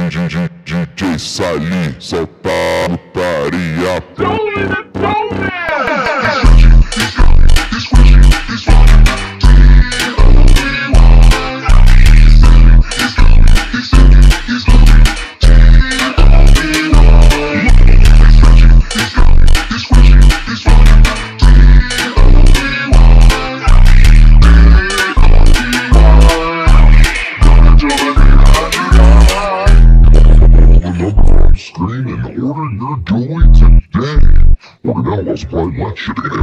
DJ Sali, solta a putaria. Screen and order your joy today. Order now while supplies last. Shipping